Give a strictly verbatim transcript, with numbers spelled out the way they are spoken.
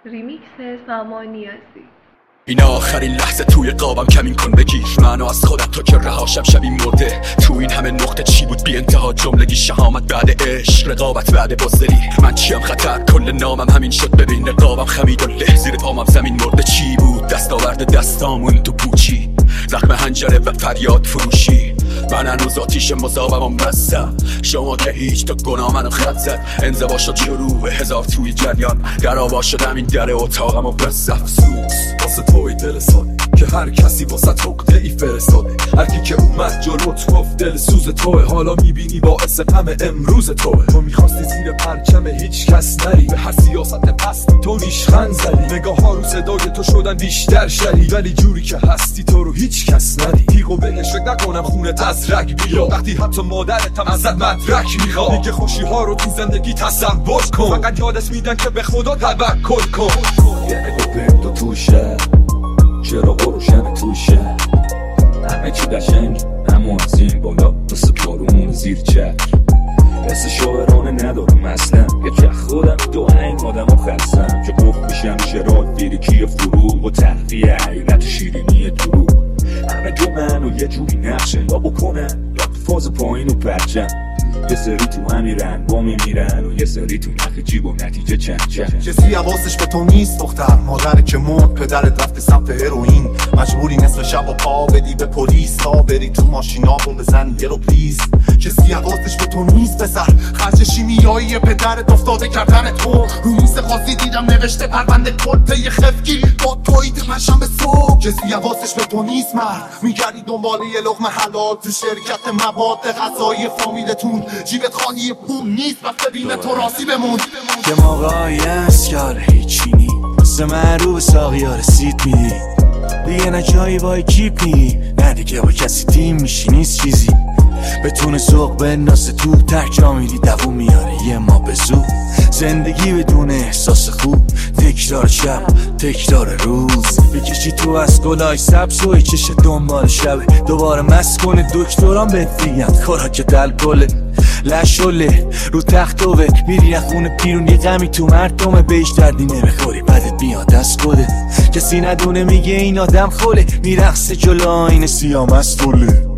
ریمیکس سامان نیازی. این آخرین لحظه توی قابم کمین کن بگیر منو از خودت تا که رهاشم شبی مرده. تو این همه نقطه چی بود بی انتها جملگی شهامت بعد عشق رقابت بعد بزدلی. من چیم خطر کل نامم همین شد ببین نقابم خمید و له زیر پامم زمین مرده. چی بود دستاورد دستامون تو پوچی زخم هنجره و فریاد فروشی. من هنوز آتیش مذابم و مستم شما که هیچ تا گناه منو خط زد. انزوا شد شروع هزار توی جریان در آوا شدم این در اتاقم و بس افسوس واسه توی دل ساده که هر کسی واسه توقته ای فرستاده. هرکی که اومد جلوت گفت دل سوز توه حالا میبینی باعث غم امروز توه. تو میخواستی زیر پرچم هیچ کس نری به هر سیاست پستی تو ریشخند زدی. نگاه ها رو صدای تو شدن بیشتر شدی ولی جوری که هستی تو رو هیچ کس ندی. تیغو بهش فکر نکنم خونت از رگ بیا وقتی حتی مادرت هم ازت مدرک میخواد. دیگه خوشی ها رو تو زندگی تصور کن فقط یادت میدن که به خدا توکل کن. یه نگاه تو توشه چرا روشن توشه همه چی قشنگ اما از این بالا مثل بارون زیر چتر. حس شاعرانه ندارم اصلا یه که خودم دو این آدم و خستم که گفت میشم شراد فیریکی فروغ و تحقیه حقیقت شیرینی دروغ. همه جو من و یه جوری نقشه یا بکنن یا فاز پایین و پرچم. یه سری تو همیرن با میمیرن و یه سری تو نخ جیب و نتیجه چند چند. کسی حواسش به تو نیست دختر مادر که مرد پدرت رفته سمت هروئین. مجبوری نصف شب و پا بدی به پلیس تا بری تو ماشینا رو بزن یه رو پلیز. کسی حواسش به تو نیست پسر خرج شیمیایی پدرت افتاده کردن تو. رو میز قاضی دیدم نوشته پرونده کل یه خفگی با توید مشم به صبح. کسی حواسش به تو نیست مرد میگردی دنبال یه لقمه حلال تو شرکت مواد غذایی فامیلتون. جیبت خالی پول نیست وقت بین تو راسی بمون. که موقعی هست که حالا هیچی نی مثل معروف ساقی ها رسید میدی دیگه نه جایی با اکیپی نه دیگه با کسی تیم میشی نیست چیزی. بتونه سوق بندازه تو تک جا میری دوون میاره یه ما به زود. زندگی بدون احساس خوب تکرار شب تکرار روز. بکشی تو از گلای سبز و چشه دنبال شبه دوباره مست کنه دکتران بهت دیگن خوراک الکله لشله رو تخت و میری خونه پیرون یه غمی تو مردمه بهش دردی نمیخوری بعدت بیاد از خوده. کسی ندونه میگه این آدم خوله میرقصه جلو آینه سیاه مستوله.